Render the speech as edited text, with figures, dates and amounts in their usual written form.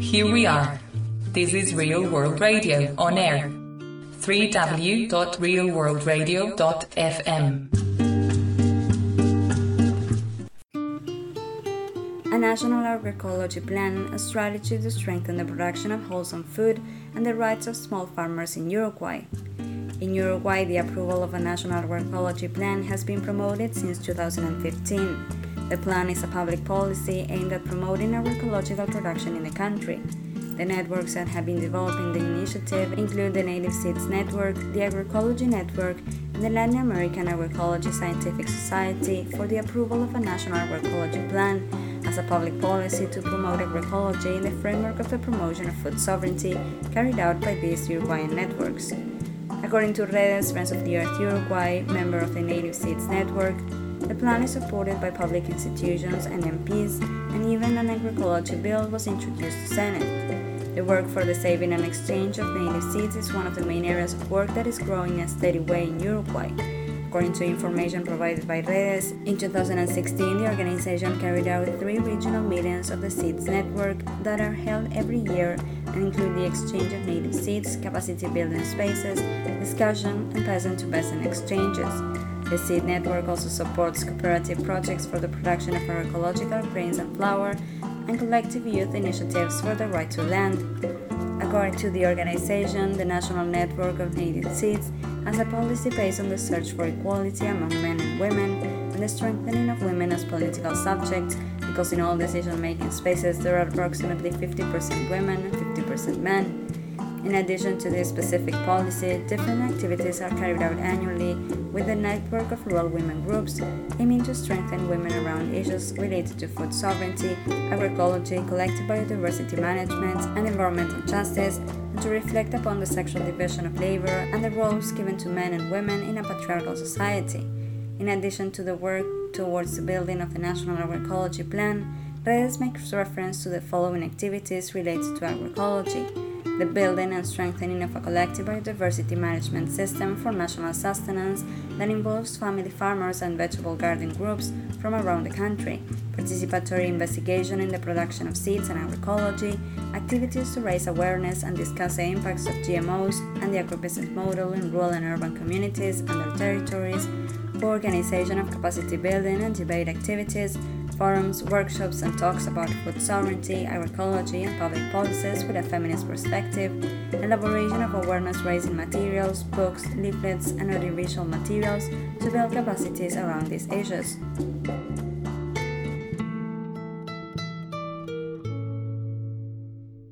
Here we are. This is Real World Radio on air. www.realworldradio.fm. A National Agroecology Plan, a strategy to strengthen the production of wholesome food and the rights of small farmers in Uruguay. In Uruguay, the approval of a National Agroecology Plan has been promoted since 2015. The plan is a public policy aimed at promoting agroecological production in the country. The networks that have been developing the initiative include the Native Seeds Network, the Agroecology Network, and the Latin American Agroecology Scientific Society for the approval of a National Agroecology Plan as a public policy to promote agroecology in the framework of the promotion of food sovereignty carried out by these Uruguayan networks. According to Redes, Friends of the Earth Uruguay, member of the Native Seeds Network, the plan is supported by public institutions and MPs, and even an agroecology bill was introduced to Senate. The work for the saving and exchange of native seeds is one of the main areas of work that is growing in a steady way in Uruguay. According to information provided by Redes, in 2016 the organization carried out 3 regional meetings of the Seeds Network that are held every year and include the exchange of native seeds, capacity building spaces, discussion, and peasant-to-peasant exchanges. The Seed Network also supports cooperative projects for the production of agroecological grains and flour and collective youth initiatives for the right to land. According to the organization, the National Network of Native Seeds has a policy based on the search for equality among men and women and the strengthening of women as political subjects, because in all decision-making spaces there are approximately 50% women and 50% men. In addition to this specific policy, different activities are carried out annually with the network of rural women groups, aiming to strengthen women around issues related to food sovereignty, agroecology, collective biodiversity management, and environmental justice, and to reflect upon the sexual division of labor and the roles given to men and women in a patriarchal society. In addition to the work towards the building of the National Agroecology Plan, Redes makes reference to the following activities related to agroecology: the building and strengthening of a collective biodiversity management system for national sustenance that involves family farmers and vegetable garden groups from around the country, participatory investigation in the production of seeds and agroecology, activities to raise awareness and discuss the impacts of GMOs and the agribusiness model in rural and urban communities and their territories, co-organization of capacity building and debate activities, forums, workshops, and talks about food sovereignty, agroecology, and public policies with a feminist perspective, elaboration of awareness-raising materials, books, leaflets, and audiovisual materials to build capacities around these issues.